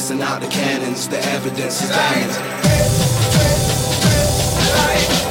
blasting out the cannons. The evidence is damning. Light.